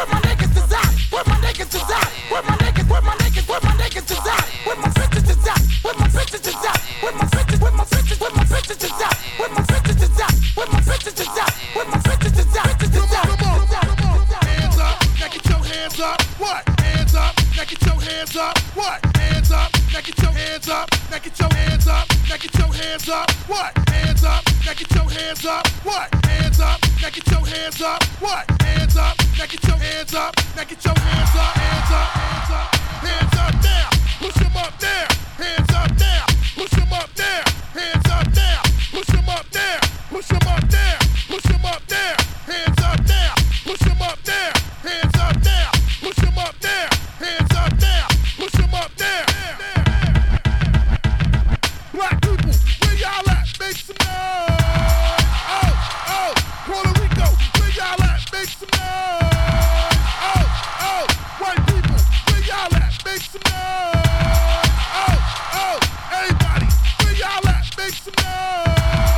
Where my niggas is at? Where my niggas is at? Where my niggas? Where my niggas? Where my niggas is at? Where my bitches is at? Where my bitches is at? Where my bitches? Where my bitches? Where my bitches is at? Where my bitches is at? Where my bitches is at? Where my bitches is at? Hands up, now get your hands up. What? Hands up, now get your hands up. What? Hands up, now get your hands up. Now get your hands up, now get your hands up. What? Hands up, now get your hands up. What? Hands up, now get your hands up. What? Hands up, now get your hands up. Now get your hands up, hands up, hands up. Hands up now, push them up there. Hands up now, push them up there. Hands up now, push them up there. Push them up there, push them up there. Hands up now, push them up there. Hands up now, push them up there. Hands up now, push them up there. Black people, where y'all at? Make some noise. Oh, oh, Puerto Rico, where y'all at? Make some noise. Oh, oh, white people, where y'all at? Make some noise. Oh, oh, everybody, where y'all at? Make some noise.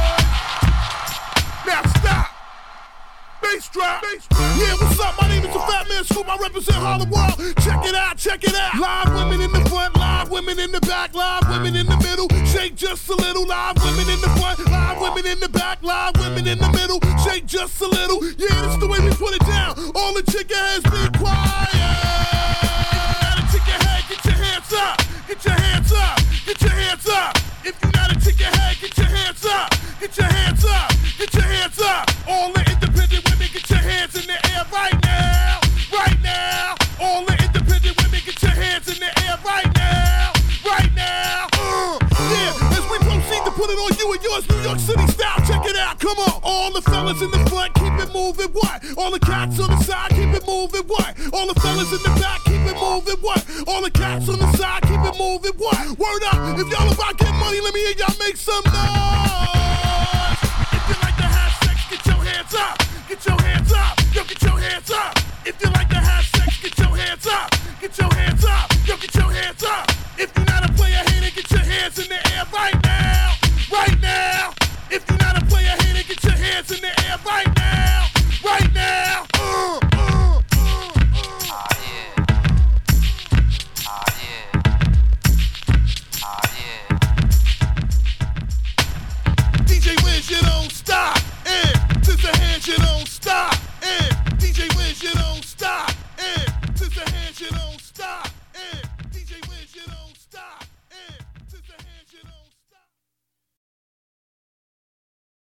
Now stop. Bass drop. Yeah, what's up? My name is the Fat Man Scoop. I represent Harlem World. Check it out, check it out. Live women in the front, live women in the back, live women in the middle. Shake just a little. Live women in the front, live women in the back, live women in the middle. Shake just a little. Yeah, that's the way we put it down. All the chicken heads be quiet. If you're not a chicken head, get your hands up. Get your hands up. Get your hands up. If you're not a chicken head, get your hands up. Get your hands up. Get your hands up. All the independent women, get your hands in the air right now. Right now. All the independent women, get your hands in the air right now. Right now. Yeah, as we proceed to put it on you and yours, New York City style. Check it out. Come on. All the fellas in the front, keep it moving. What? All the cats on the side, keep it moving. What? All the fellas in the back, keep it moving. What? All the cats on the side, keep it moving. What? Word up. If y'all about getting money, let me hear y'all make some noise. If you like to have sex, get your hands up. Get your hands up. Yo, get your hands up.